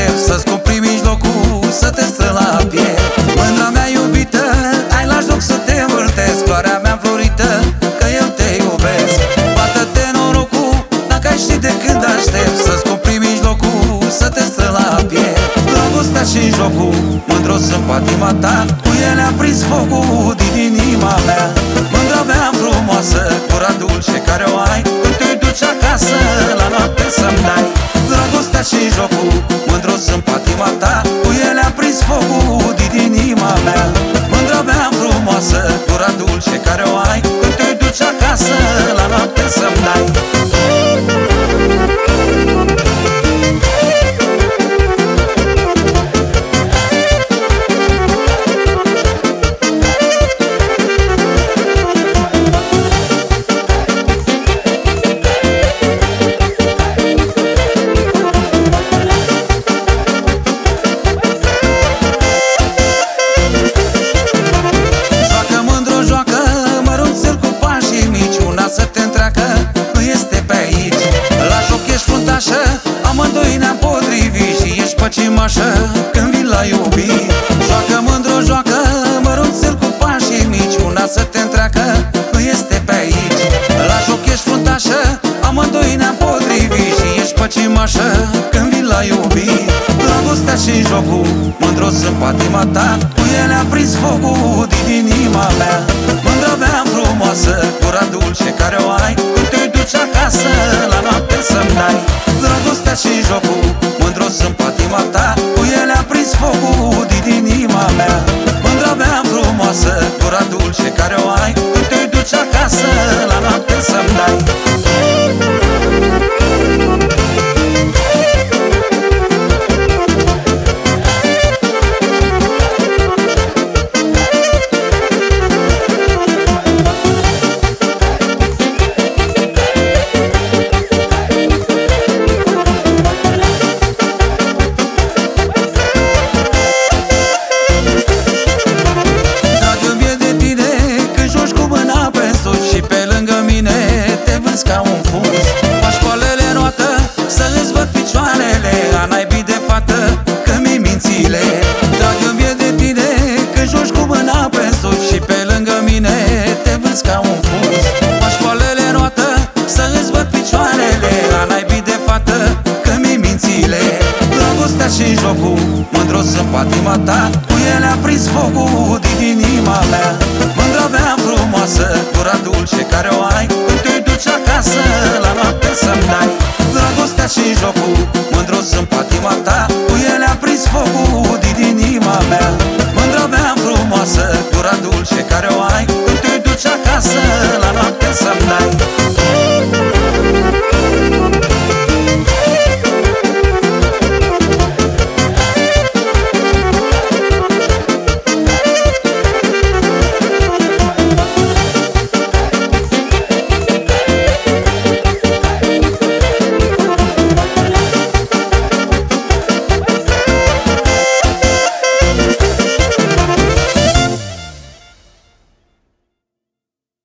aștept să-ți cumpri mijlocul, să te strâng la piept. Mândra mea iubită, ai la joc să te învârtesc, floarea mea înflorită, că eu te iubesc. Bată-te norocul, dacă ai ști de când aștept să-ți cumpri mijlocul, să te strâng la piept. Dragostea și jocul, mândru sunt patima ta, cu ele a prins focul din inima mea. Mândra mea frumoasă, gura dulce care o ai, când te duci acasă, la noapte să-mi dai. Dragostea și jocul, mândru sunt patima ta, cu ele a prins focul din inima mea. Mândra mea frumoasă, gura dulce care o ai, când te duci acasă, la noapte să-mi dai. Amândoi ne-am potrivit și ești păcimașă când vin la iubit. Joacă mândru, joacă, mărunțel cu pași și mici, una să te întreacă, nu este pe aici. La joc ești fruntașă, amândoi ne-am potrivit și ești păcimașă când vin la iubit. Dragostea și jocul, mândru sunt patima ta, cu ele a prins focul din inima mea. Mândra mea frumoasă, gura dulce care o ai, când te duci acasă, la noapte să-mi dai. Dragostea și jocul, mândru sunt patima ta, cu ele a prins focul din inima mea. Mândra mea frumoasă, gura dulce care o ai, când te duci acasă, la noapte să-mi dai. Ca un fus, faci poalele roată, să îți văd picioarele, a naibii de fată, că mi mințile. Dragă-mi de tine, că joci cu mâna pe sus și pe lângă mine te vârți ca un fus. Faci poalele roată, să îți văd picioarele, a naibii de fată, că mi mințile. Dragostea și jocul, mândru sunt patima ta, cu ele a prins focul din inima mea. Mândra mea frumoasă, gura dulce care o